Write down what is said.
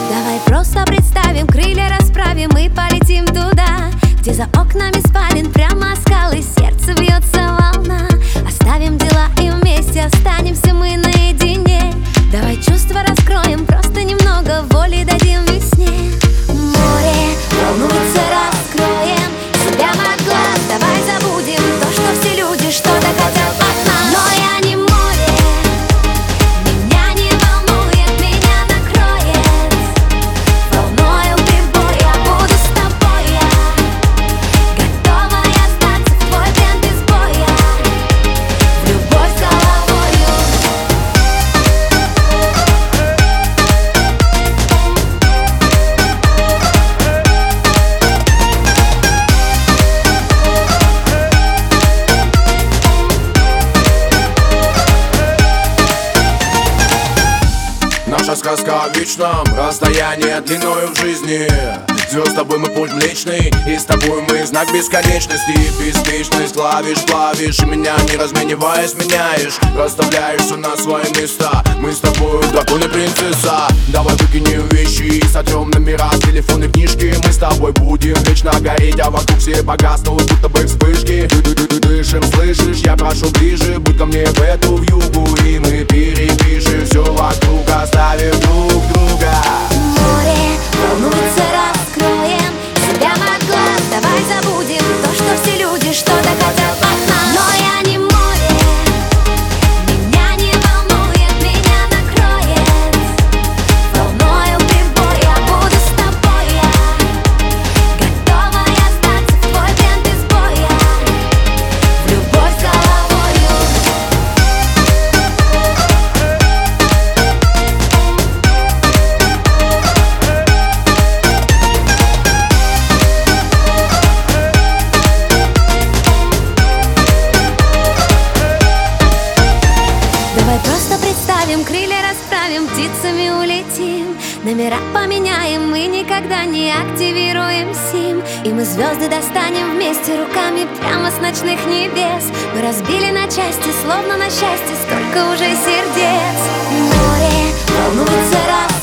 Давай просто представим, крылья расправим и полетим туда, где за окнами спален прямо скалы, сердце бьется волна. Оставим дела и вместе останемся мы наедине. Давай чувства раскроем, просто немного воли дадим весне. Море волнуется, раскроем себя от глаз. Давай забудем то, что все люди что-то хотят от нас. Но я не море, меня не волнует, меня накроет волною прибой. Я буду с тобой, я готова остаться в твой плен без боя, в любовь с головою. Наша сказка о вечном расстоянии длиною в жизни. Звезд с тобой мы путь млечный, и с тобой мы знак бесконечности. Беспечность клавиш, плавишь, и меня не размениваясь меняешь. Расставляешь все на свои места. Мы с тобой дракон и принцесса. Давай выкинем вещи и сотрем номера с телефонной книжки. Мы с тобой будем вечно гореть, а вокруг все погаснут, будто бы вспышки. Дышим, слышишь, я прошу ближе, будь ко мне в эту вьюгу, и мы перепишем все вокруг, оставив друг друга. Море волнуется, раскроем себя от глаз. Давай забудем то, что все люди что-то хотят от нас. Но я не море, меня не волнует, меня накроет волною прибой. Я буду с тобой, я готова остаться в твой плен без боя, в любовь с головою. Давай просто представим, крылья расправим, птицами улетим. Номера поменяем, мы никогда не активируем сим. И мы звезды достанем вместе руками прямо с ночных небес. Мы разбили на части, словно на счастье, сколько уже сердец. Море волнуется,